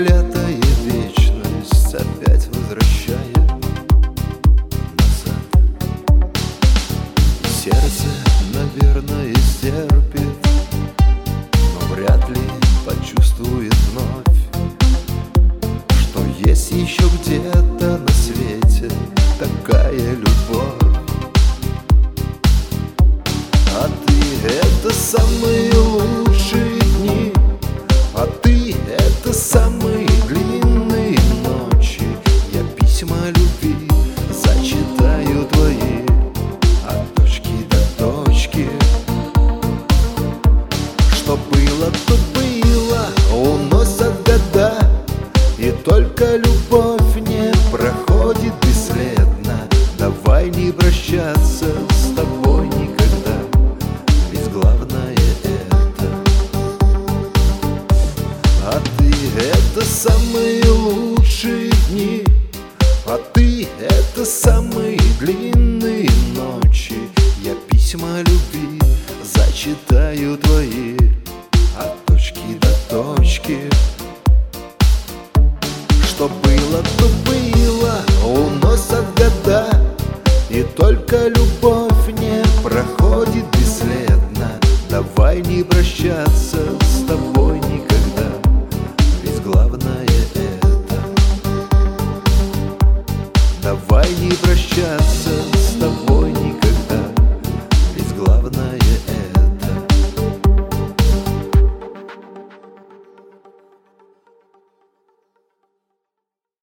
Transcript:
проклятая вечность опять возвращает назад. Сердце, наверное, стерпит, но вряд ли почувствует вновь, что есть еще где-то на свете такая любовь. А ты — это самые лучшие дни, а ты — это самые длинные ночи. Я письма любви зачитаю твои от точки до точки. Что было, то было, уносят года, и только любовь не проходит бесследно. Давай не прощаться с тобой никогда, ведь главное это. А ты — это самые лучшие дни, а ты — это самые длинные ночи. Я письма любви зачитаю твои от точки до точки. Что было, то было, уносят года, и только любовь не проходит бесследно. Давай не прощаться с тобой никогда, ведь главное это. Давай не прощаться с тобой.